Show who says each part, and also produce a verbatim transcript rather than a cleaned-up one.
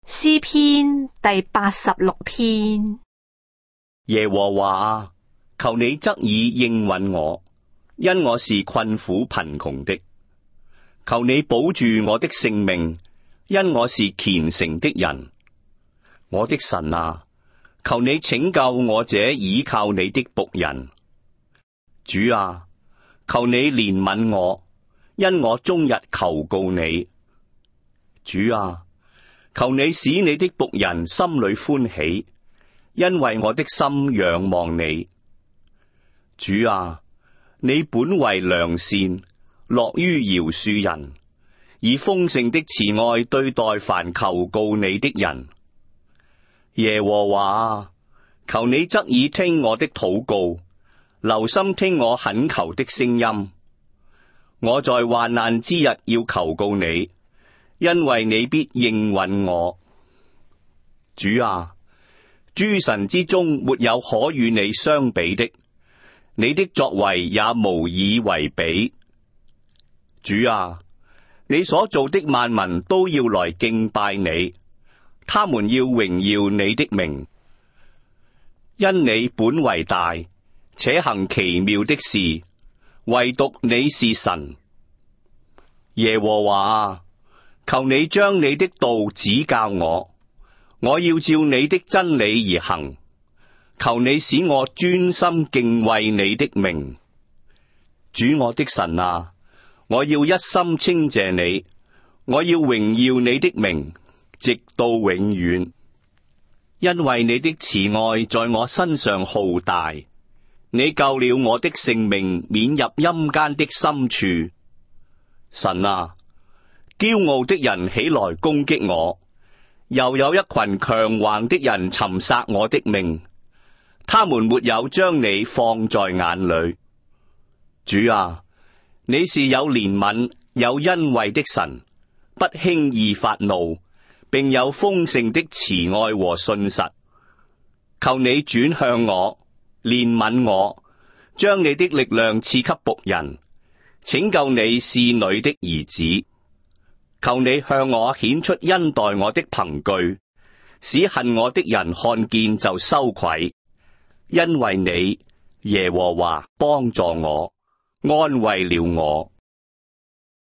Speaker 1: 詩篇第八十六篇。
Speaker 2: 耶和華啊，求你側耳應允我，因我是困苦貧窮的。求你保住我的性命，因我是虔誠的人。我的神啊，求你拯救我這倚靠你的僕人。主啊，求你憐憫我，因我終日求告你。主啊，求你使你的僕人心裡歡喜，因為我的心仰望你。主啊，你本為良善，樂於饒恕人，以豐盛的慈愛對待凡求告你的人。耶和華啊，求你側耳聽我的禱告，留心聽我懇求的聲音。我在患難之日要求告你，因為你必應允我。主啊，諸神之中沒有可與你相比的，你的作為也無以為比。主啊，你所造的萬民都要來敬拜你，他們要榮耀你的名，因你本為大，且行奇妙的事，唯獨你是神。耶和華啊，求你將你的道指教我，我要照你的真理而行。求你使我專心敬畏你的名。主我的神啊，我要一心稱謝你，我要榮耀你的名，直到永遠。因為你的慈愛在我身上浩大，你救了我的性命免入陰間的深處。神啊，驕傲的人起來攻擊我，又有一群強橫的人尋殺我的命。他們沒有將你放在眼裏。主啊，你是有憐憫有恩惠的神，不輕易發怒，並有豐盛的慈愛和信實。求你轉向我，憐憫我，將你的力量賜給僕人，拯救你使女的兒子。求你向我顯出恩待我的憑據，使恨我的人看見就羞愧。因為你，耶和華幫助我，安慰了我。